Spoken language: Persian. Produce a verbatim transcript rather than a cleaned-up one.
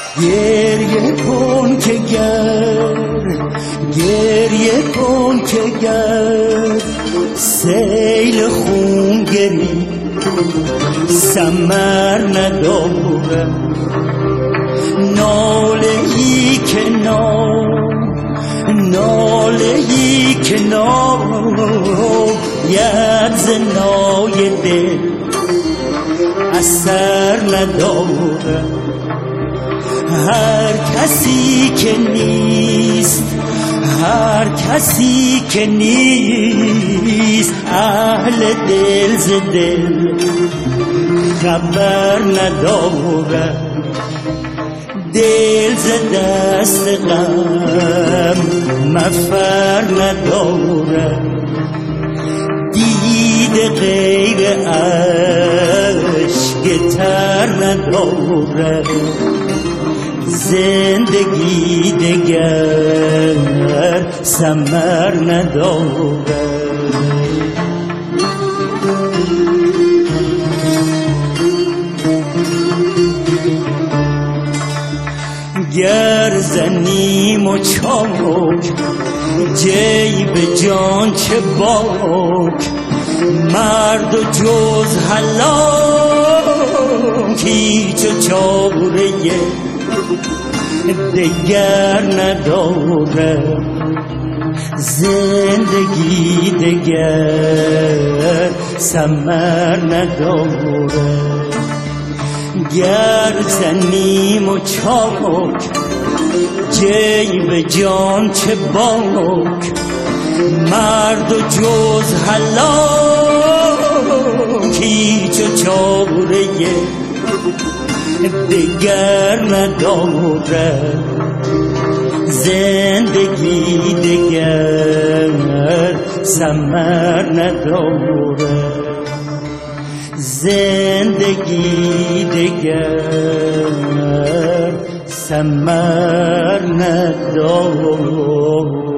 گریه کن که گر گریه کن که گر سیل خون گری ثمر نداره. ناله ای که نام ناله ای که نام ید زنای دل اثر نداره. هر کسی که نیست هر کسی که نیست اهل دل ز دل خبر نداره. دل ز دست غم مفر نداره. دید غیر عشق تر نداره. زندگی دگر ثمر نداره. گر زنیم و چاک جیب جان چه باک. مرد و جز هلاک هیچ و چاره دگر نداره. زندگی دگر ثمر نداره. گر زنیم و چاک جیب جان چه باک. مرد و جز هلاک هیچ و چاره دگر نداره. زندگی دگر ثمر نداره. زندگی دگر ثمر نداره.